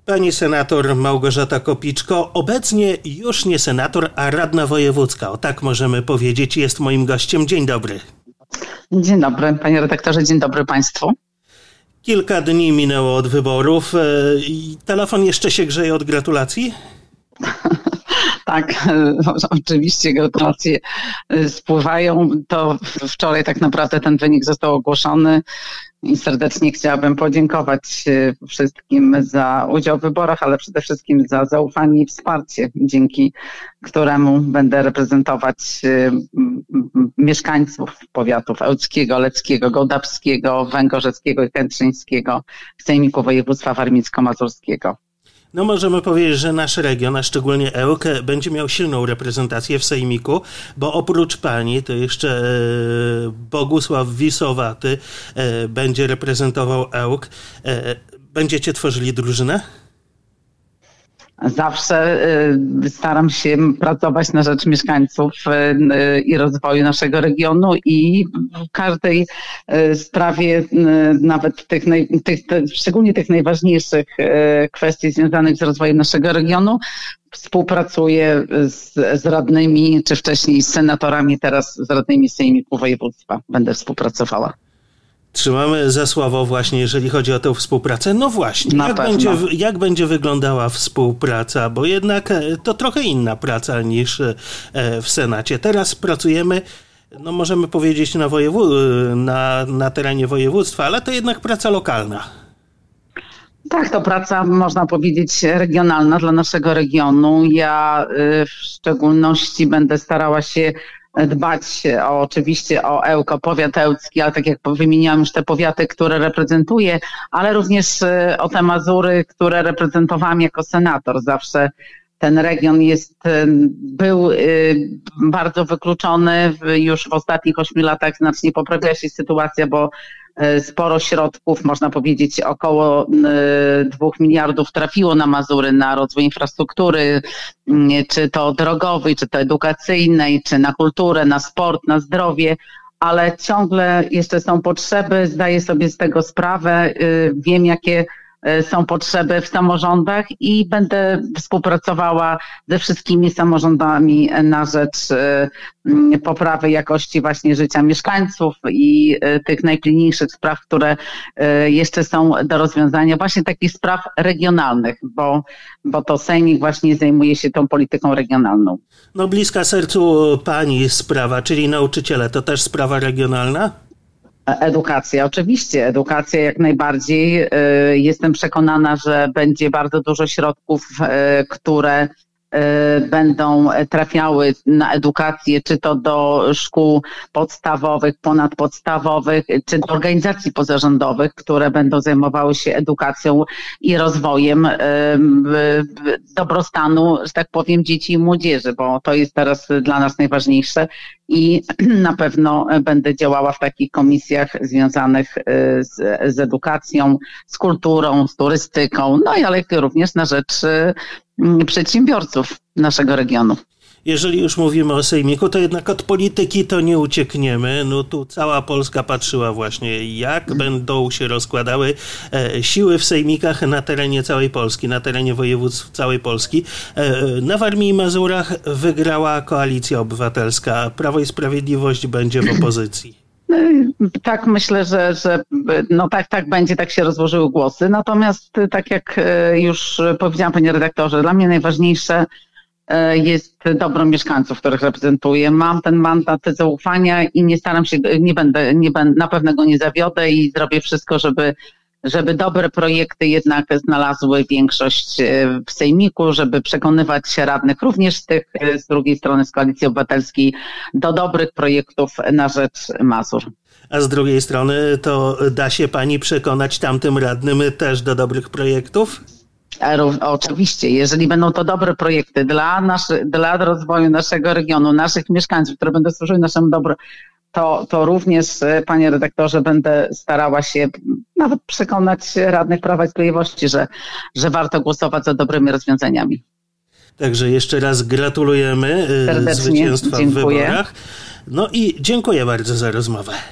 Pani senator Małgorzata Kopiczko, obecnie już nie senator, a radna wojewódzka. O tak możemy powiedzieć, jest moim gościem. Dzień dobry. Dzień dobry, panie redaktorze, dzień dobry państwu. Kilka dni minęło od wyborów i telefon jeszcze się grzeje od gratulacji? Tak, oczywiście gratulacje spływają. To wczoraj tak naprawdę ten wynik został ogłoszony i serdecznie chciałabym podziękować wszystkim za udział w wyborach, ale przede wszystkim za zaufanie i wsparcie, dzięki któremu będę reprezentować mieszkańców powiatów ełckiego, leckiego, gołdapskiego, węgorzeskiego i kętrzyńskiego w Sejmiku Województwa Warmińsko-Mazurskiego. No możemy powiedzieć, że nasz region, a szczególnie Ełk, będzie miał silną reprezentację w Sejmiku, bo oprócz pani to jeszcze Bogusław Wisowaty będzie reprezentował Ełk. Będziecie tworzyli drużynę? Zawsze staram się pracować na rzecz mieszkańców i rozwoju naszego regionu i w każdej sprawie, nawet szczególnie tych najważniejszych kwestii związanych z rozwojem naszego regionu, współpracuję z radnymi, czy wcześniej z senatorami, teraz z radnymi Sejmiku Województwa będę współpracowała. Trzymamy za słowo właśnie, jeżeli chodzi o tę współpracę. No właśnie, jak będzie wyglądała współpraca, bo jednak to trochę inna praca niż w Senacie. Teraz pracujemy, no możemy powiedzieć na terenie województwa, ale to jednak praca lokalna. Tak, to praca, można powiedzieć, regionalna dla naszego regionu. Ja w szczególności będę starała się dbać oczywiście o Ełk, o powiat ełcki, ale tak jak wymieniałam już te powiaty, które reprezentuję, ale również o te Mazury, które reprezentowałam jako senator. Zawsze ten region był bardzo wykluczony. Już w ostatnich 8 latach znacznie poprawia się sytuacja, bo sporo środków, można powiedzieć około 2 miliardów trafiło na Mazury, na rozwój infrastruktury, czy to drogowej, czy to edukacyjnej, czy na kulturę, na sport, na zdrowie, ale ciągle jeszcze są potrzeby, zdaję sobie z tego sprawę, wiem jakie są potrzeby w samorządach i będę współpracowała ze wszystkimi samorządami na rzecz poprawy jakości właśnie życia mieszkańców i tych najpilniejszych spraw, które jeszcze są do rozwiązania, właśnie takich spraw regionalnych, bo to Sejmik właśnie zajmuje się tą polityką regionalną. No bliska sercu pani sprawa, czyli nauczyciele, to też sprawa regionalna? Edukacja, oczywiście, edukacja jak najbardziej. Jestem przekonana, że będzie bardzo dużo środków, które będą trafiały na edukację, czy to do szkół podstawowych, ponadpodstawowych, czy do organizacji pozarządowych, które będą zajmowały się edukacją i rozwojem dobrostanu, że tak powiem, dzieci i młodzieży, bo to jest teraz dla nas najważniejsze i na pewno będę działała w takich komisjach związanych z edukacją, z kulturą, z turystyką, no i ale również na rzecz przedsiębiorców naszego regionu. Jeżeli już mówimy o Sejmiku, to jednak od polityki to nie uciekniemy. No tu cała Polska patrzyła właśnie, jak będą się rozkładały siły w sejmikach na terenie całej Polski, na terenie województw całej Polski. Na Warmii i Mazurach wygrała Koalicja Obywatelska. Prawo i Sprawiedliwość będzie w opozycji. Tak, myślę, że no tak będzie, tak się rozłożyły głosy. Natomiast tak jak już powiedziałam, panie redaktorze, dla mnie najważniejsze jest dobro mieszkańców, których reprezentuję. Mam ten mandat zaufania i nie staram się, na pewno go nie zawiodę i zrobię wszystko, żeby dobre projekty jednak znalazły większość w Sejmiku, żeby przekonywać radnych również z drugiej strony z Koalicji Obywatelskiej do dobrych projektów na rzecz Mazur. A z drugiej strony to da się pani przekonać tamtym radnym też do dobrych projektów? Oczywiście, jeżeli będą to dobre projekty dla rozwoju naszego regionu, naszych mieszkańców, które będą służyły naszemu dobru, to również, panie redaktorze, będę starała się nawet przekonać radnych Prawa i Sprawiedliwości, że warto głosować za dobrymi rozwiązaniami. Także jeszcze raz gratulujemy serdecznie zwycięstwa dziękuję. w wyborach. No i dziękuję bardzo za rozmowę.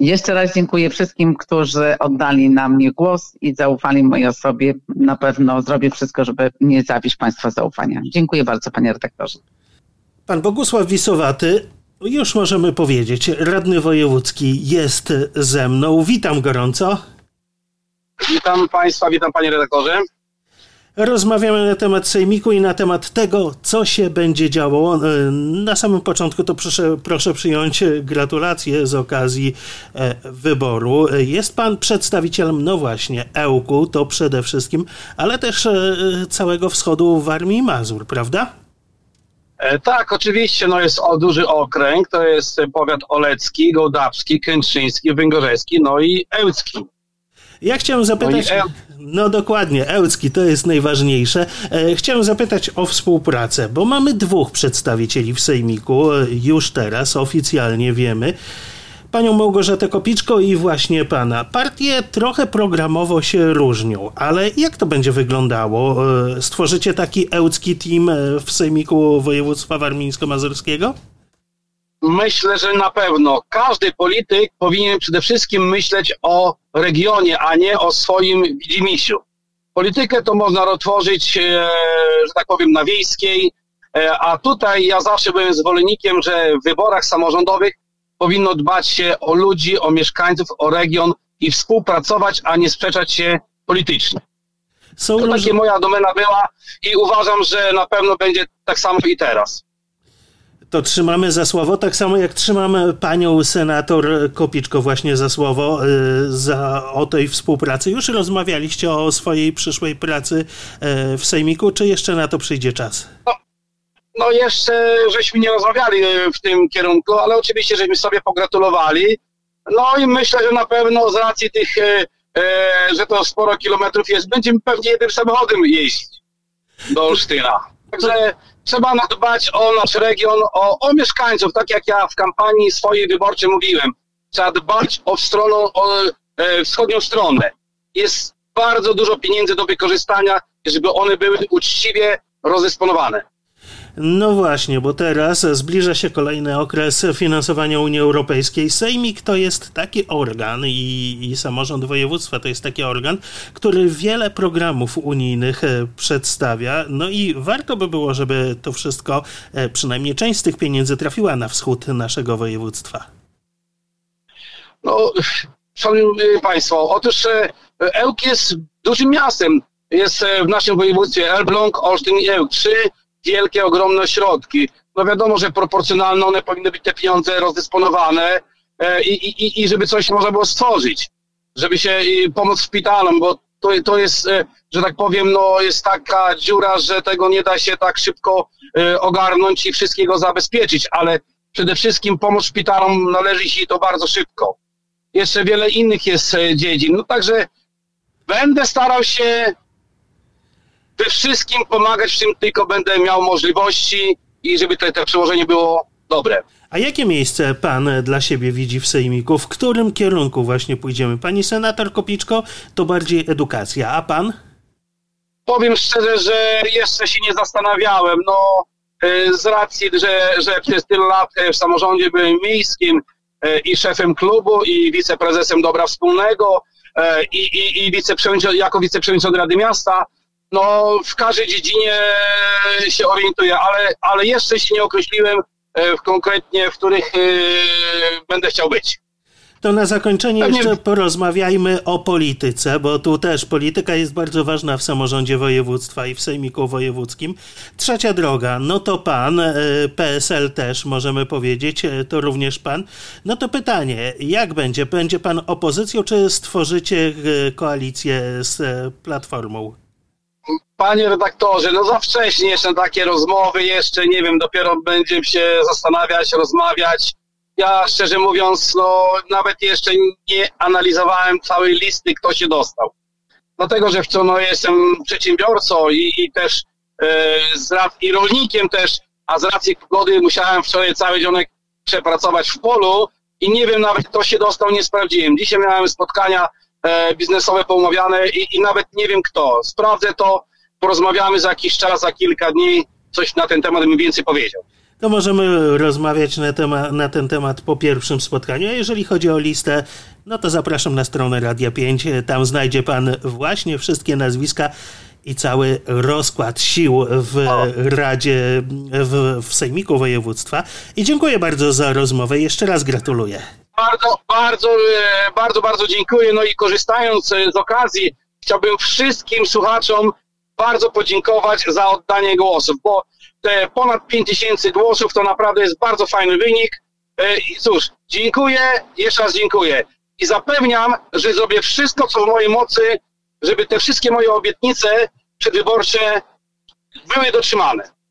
Jeszcze raz dziękuję wszystkim, którzy oddali na mnie głos i zaufali mojej osobie. Na pewno zrobię wszystko, żeby nie zawieść Państwa zaufania. Dziękuję bardzo, panie redaktorze. Pan Bogusław Wisowaty, już możemy powiedzieć, radny wojewódzki jest ze mną. Witam gorąco. Witam Państwa, witam panie redaktorze. Rozmawiamy na temat sejmiku i na temat tego, co się będzie działo. Na samym początku to proszę przyjąć gratulacje z okazji wyboru. Jest pan przedstawicielem, no właśnie, Ełku, to przede wszystkim, ale też całego wschodu Warmii i Mazur, prawda? Tak, oczywiście, jest duży okręg, to jest powiat olecki, gołdapski, kętrzyński, węgorzeski, i ełcki. Ja chciałem zapytać, no dokładnie, ełcki to jest najważniejsze. Chciałem zapytać o współpracę, bo mamy 2 przedstawicieli w sejmiku, już teraz oficjalnie wiemy. Panią Małgorzatę Kopiczko i właśnie pana. Partie trochę programowo się różnią, ale jak to będzie wyglądało? Stworzycie taki ełcki team w sejmiku województwa warmińsko-mazurskiego? Myślę, że na pewno. Każdy polityk powinien przede wszystkim myśleć o regionie, a nie o swoim widzimisiu. Politykę to można roztworzyć, że tak powiem, na wiejskiej, a tutaj ja zawsze byłem zwolennikiem, że w wyborach samorządowych powinno dbać się o ludzi, o mieszkańców, o region i współpracować, a nie sprzeczać się politycznie. Takie moja domena była i uważam, że na pewno będzie tak samo i teraz. To trzymamy za słowo, tak samo jak trzymamy panią senator Kopiczko właśnie za słowo o tej współpracy. Już rozmawialiście o swojej przyszłej pracy w sejmiku, czy jeszcze na to przyjdzie czas? Jeszcze żeśmy nie rozmawiali w tym kierunku, ale oczywiście żeśmy sobie pogratulowali. I myślę, że na pewno z racji tych, że to sporo kilometrów jest, będziemy pewnie jednym samochodem jeździć do Olsztyna. Także trzeba dbać o nasz region, o mieszkańców, tak jak ja w kampanii swojej wyborczej mówiłem. Trzeba dbać o wschodnią stronę. Jest bardzo dużo pieniędzy do wykorzystania, żeby one były uczciwie rozdysponowane. No właśnie, bo teraz zbliża się kolejny okres finansowania Unii Europejskiej. Sejmik to jest taki organ i samorząd województwa to jest taki organ, który wiele programów unijnych przedstawia. I warto by było, żeby to wszystko, przynajmniej część z tych pieniędzy trafiła na wschód naszego województwa. Szanowni Państwo, otóż Ełk jest dużym miastem. Jest w naszym województwie Elbląg, Olsztyn i Ełk. 3 wielkie, ogromne środki. Wiadomo, że proporcjonalne one powinny być te pieniądze rozdysponowane i żeby coś można było stworzyć. Żeby się pomóc szpitalom, bo to jest, że tak powiem, jest taka dziura, że tego nie da się tak szybko ogarnąć i wszystkiego zabezpieczyć, ale przede wszystkim pomóc szpitalom należy się to bardzo szybko. Jeszcze wiele innych jest dziedzin. Także będę starał się we wszystkim pomagać, w czym tylko będę miał możliwości i żeby te przełożenie było dobre. A jakie miejsce pan dla siebie widzi w sejmiku? W którym kierunku właśnie pójdziemy? Pani senator Kopiczko to bardziej edukacja, a pan? Powiem szczerze, że jeszcze się nie zastanawiałem. Z racji, że przez tyle lat w samorządzie byłem miejskim i szefem klubu i wiceprezesem dobra wspólnego i jako wiceprzewodniczący Rady Miasta, w każdej dziedzinie się orientuję, ale jeszcze się nie określiłem konkretnie, w których będę chciał być. To na zakończenie jeszcze porozmawiajmy o polityce, bo tu też polityka jest bardzo ważna w samorządzie województwa i w sejmiku wojewódzkim. Trzecia droga, to pan, PSL też możemy powiedzieć, to również pan. To pytanie, jak będzie? Będzie pan opozycją, czy stworzycie koalicję z Platformą? Panie redaktorze, za wcześnie jeszcze takie rozmowy, jeszcze nie wiem, dopiero będziemy się zastanawiać, rozmawiać. Ja szczerze mówiąc, nawet jeszcze nie analizowałem całej listy, kto się dostał. Dlatego, że jestem przedsiębiorcą i też i rolnikiem też, a z racji pogody musiałem wczoraj cały dzionek przepracować w polu i nie wiem nawet, kto się dostał, nie sprawdziłem. Dzisiaj miałem spotkania biznesowe poumawiane i nawet nie wiem kto. Sprawdzę to, porozmawiamy za jakiś czas, za kilka dni, coś na ten temat bym więcej powiedział. To możemy rozmawiać na ten temat po pierwszym spotkaniu. A jeżeli chodzi o listę, no to zapraszam na stronę Radia 5. Tam znajdzie pan właśnie wszystkie nazwiska i cały rozkład sił w Radzie, w Sejmiku Województwa. I dziękuję bardzo za rozmowę. Jeszcze raz gratuluję. Bardzo dziękuję. No i korzystając z okazji, chciałbym wszystkim słuchaczom bardzo podziękować za oddanie głosów, bo te ponad 5000 głosów to naprawdę jest bardzo fajny wynik. Cóż, dziękuję, jeszcze raz dziękuję i zapewniam, że zrobię wszystko, co w mojej mocy, żeby te wszystkie moje obietnice przedwyborcze były dotrzymane.